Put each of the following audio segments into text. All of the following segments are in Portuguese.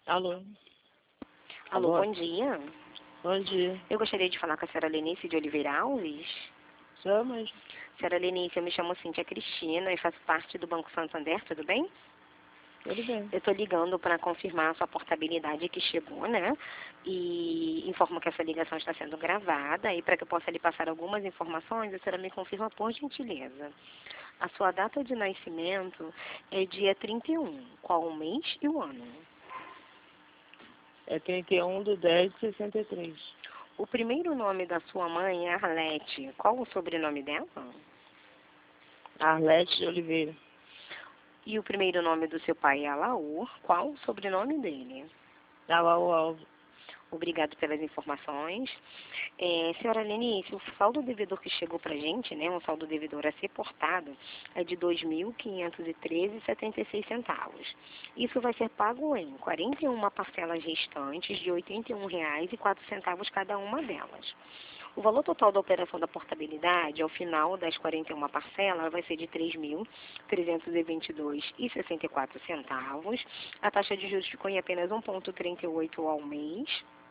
Alô? Alô, Alô? bom dia. Bom dia. Eu gostaria de falar com a senhora Lenice de Oliveira Alves. Sou mesmo. Senhora Lenice, eu me chamo Cíntia Cristina e faço parte do Banco Santander, tudo bem? Tudo bem. Eu estou ligando para confirmar a sua portabilidade que chegou, né? E informo que essa ligação está sendo gravada e para que eu possa lhe passar algumas informações, a senhora me confirma por gentileza. A sua data de nascimento é dia 31. Qual o mês e o ano? É 31/10/63. O primeiro nome da sua mãe é Arlete. Qual o sobrenome dela? Arlete de Oliveira. E o primeiro nome do seu pai é Alaor. Qual o sobrenome dele? Alaú Alves. Obrigado pelas informações. Senhora Lenice, o saldo devedor que chegou para a gente, né, um saldo devedor a ser portado, é de R$ 2.513,76. Isso vai ser pago em 41 parcelas restantes de R$ 81,04 cada uma delas. O valor total da operação da portabilidade, ao final das 41 parcelas, vai ser de R$ 3.322,64. A taxa de juros ficou em apenas 1,38 ao mês,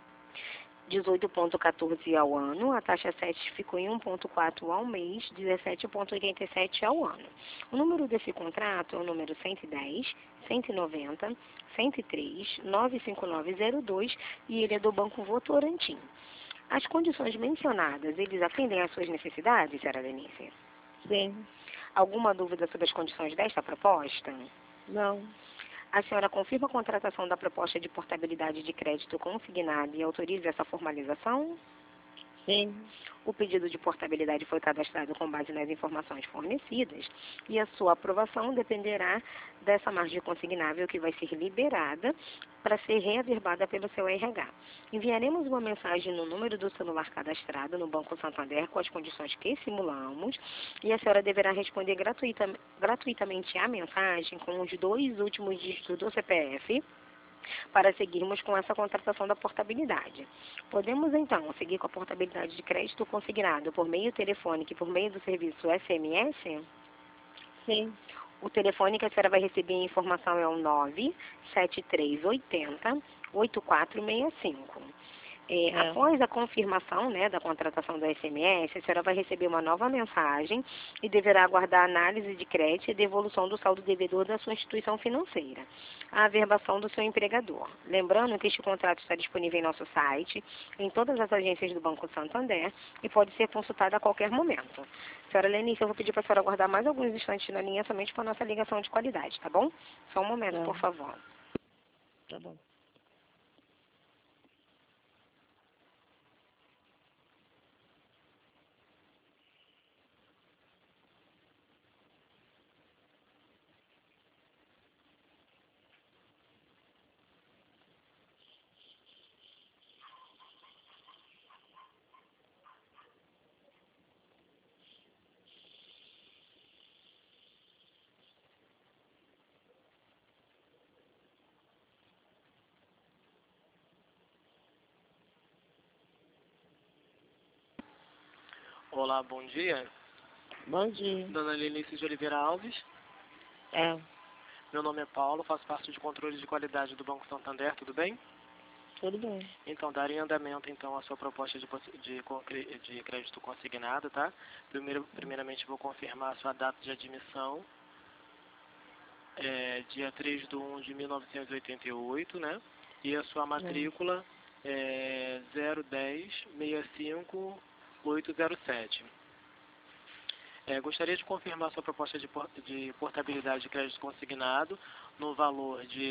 18,14 ao ano. A taxa 7 ficou em 1,4 ao mês, 17,87 ao ano. O número desse contrato é o número 110, 190, 103, 95902 e ele é do Banco Votorantim. As condições mencionadas, eles atendem às suas necessidades, senhora Denise? Sim. Alguma dúvida sobre as condições desta proposta? Não. A senhora confirma a contratação da proposta de portabilidade de crédito consignada e autoriza essa formalização? Sim. O pedido de portabilidade foi cadastrado com base nas informações fornecidas e a sua aprovação dependerá dessa margem consignável que vai ser liberada para ser reaverbada pelo seu RH. Enviaremos uma mensagem no número do celular cadastrado no Banco Santander com as condições que simulamos e a senhora deverá responder gratuitamente à mensagem com os 2 últimos dígitos do CPF para seguirmos com essa contratação da portabilidade. Podemos, então, seguir com a portabilidade de crédito consignado por meio telefônico e por meio do serviço SMS? Sim. O telefone que a senhora vai receber a informação é o 97380-8465. Após a confirmação, né, da contratação do SMS, a senhora vai receber uma nova mensagem e deverá aguardar a análise de crédito e devolução do saldo devedor da sua instituição financeira, a averbação do seu empregador. Lembrando que este contrato está disponível em nosso site, em todas as agências do Banco Santander e pode ser consultado a qualquer momento. Senhora Lenice, eu vou pedir para a senhora aguardar mais alguns instantes na linha somente para a nossa ligação de qualidade, tá bom? Só um momento, por favor. Tá bom. Olá, bom dia. Bom dia. Dona Lenice de Oliveira Alves. É. Meu nome é Paulo, faço parte de controle de qualidade do Banco Santander, tudo bem? Tudo bem. Então, darei andamento então à sua proposta de crédito consignado, tá? Primeiramente vou confirmar a sua data de admissão. Dia 3/1/1988, né? E a sua matrícula é 010-65807. Gostaria de confirmar sua proposta de portabilidade de crédito consignado no valor de R$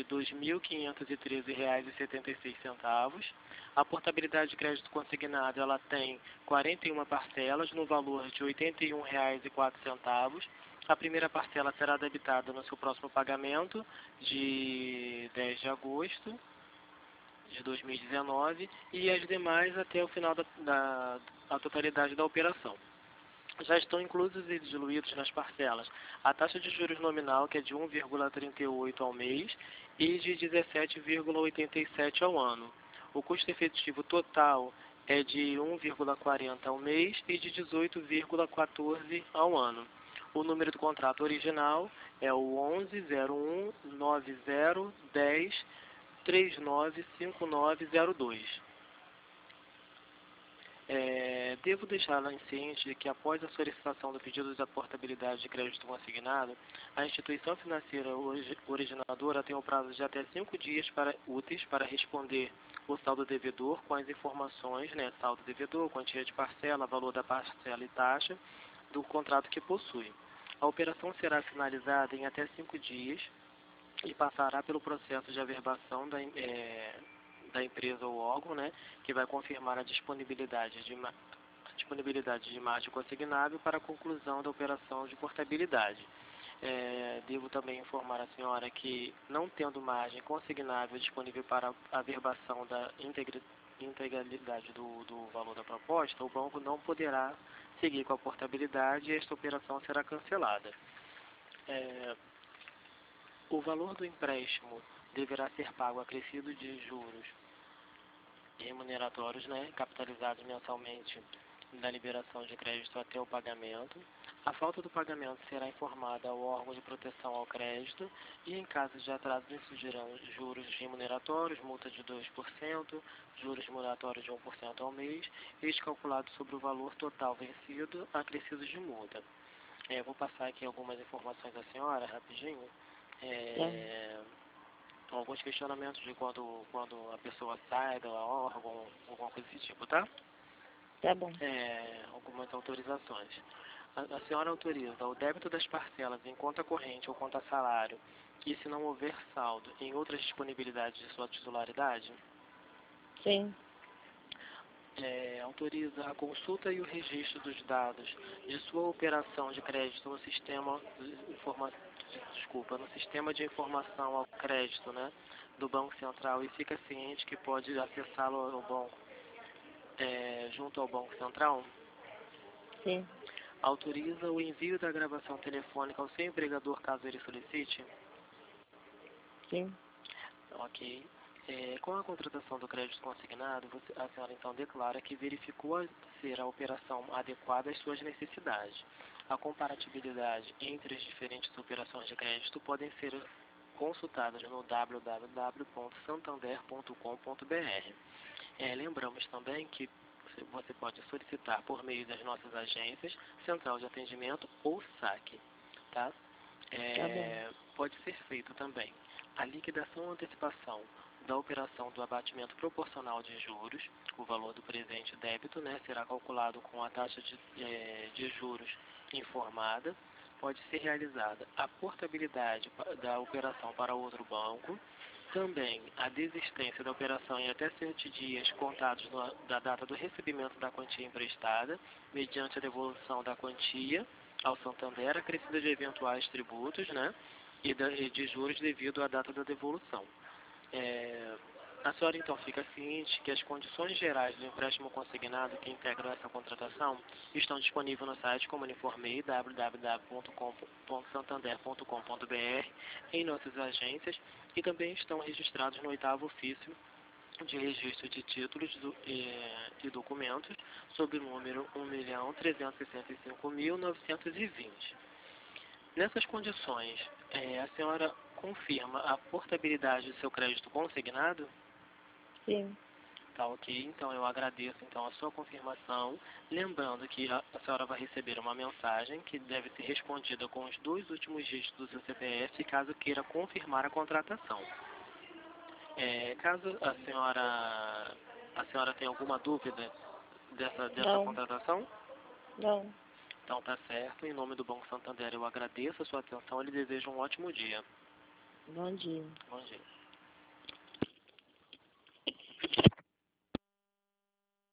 2.513,76. A portabilidade de crédito consignado ela tem 41 parcelas no valor de R$ 81,04. A primeira parcela será debitada no seu próximo pagamento de 10 de agosto de 2019 e as demais até o final da totalidade da operação. Já estão inclusos e diluídos nas parcelas a taxa de juros nominal, que é de 1,38 ao mês, e de 17,87 ao ano. O custo efetivo total é de 1,40 ao mês e de 18,14 ao ano. O número do contrato original é o 11019010 395902. Devo deixá-la em ciente de que após a solicitação do pedido da portabilidade de crédito consignado, a instituição financeira originadora tem o prazo de até 5 dias úteis para responder o saldo devedor com as informações, saldo devedor, quantia de parcela, valor da parcela e taxa do contrato que possui. A operação será finalizada em até 5 dias e passará pelo processo de averbação da empresa ou órgão, que vai confirmar a disponibilidade de margem consignável para a conclusão da operação de portabilidade. Devo também informar a senhora que, não tendo margem consignável disponível para a averbação da integralidade do valor da proposta, o banco não poderá seguir com a portabilidade e esta operação será cancelada. O valor do empréstimo deverá ser pago acrescido de juros remuneratórios, capitalizados mensalmente da liberação de crédito até o pagamento. A falta do pagamento será informada ao órgão de proteção ao crédito e, em caso de atraso, incidirão juros remuneratórios, multa de 2%, juros remuneratórios de 1% ao mês, este calculado sobre o valor total vencido, acrescidos de multa. Vou passar aqui algumas informações à senhora, rapidinho. Alguns questionamentos de quando a pessoa sai do órgão, alguma coisa desse tipo, tá? Tá bom. Algumas autorizações. A senhora autoriza o débito das parcelas em conta corrente ou conta salário e, se não houver saldo, em outras disponibilidades de sua titularidade? Sim. Autoriza a consulta e o registro dos dados de sua operação de crédito no sistema no sistema de informação ao crédito, do Banco Central, e fica ciente que pode acessá-lo ao banco, junto ao Banco Central? Sim. Autoriza o envio da gravação telefônica ao seu empregador caso ele solicite? Sim. Ok. Com a contratação do crédito consignado, a senhora então declara que verificou ser a operação adequada às suas necessidades. A comparatibilidade entre as diferentes operações de crédito podem ser consultadas no www.santander.com.br. Lembramos também que você pode solicitar por meio das nossas agências, Central de Atendimento ou SAC. Tá? Pode ser feito também a liquidação ou antecipação da operação do abatimento proporcional de juros. O valor do presente débito, será calculado com a taxa de juros informada. Pode ser realizada a portabilidade da operação para outro banco. Também a desistência da operação em até 7 dias contados da data do recebimento da quantia emprestada, mediante a devolução da quantia ao Santander, acrescida de eventuais tributos, e de juros devido à data da devolução. A senhora então fica ciente que as condições gerais do empréstimo consignado que integram essa contratação estão disponíveis no site, como informei, www.santander.com.br, em nossas agências, e também estão registrados no 8º ofício de registro de títulos e documentos, sob o número 1.365.920. Nessas condições, a senhora confirma a portabilidade do seu crédito consignado? Sim. Tá, ok. Então eu agradeço a sua confirmação, lembrando que a senhora vai receber uma mensagem que deve ser respondida com os 2 últimos dígitos do seu CPF, caso queira confirmar a contratação. Caso a senhora tenha alguma dúvida dessa contratação? Não. Então tá certo. Em nome do Banco Santander eu agradeço a sua atenção e lhe desejo um ótimo dia. Bom dia. Bom dia.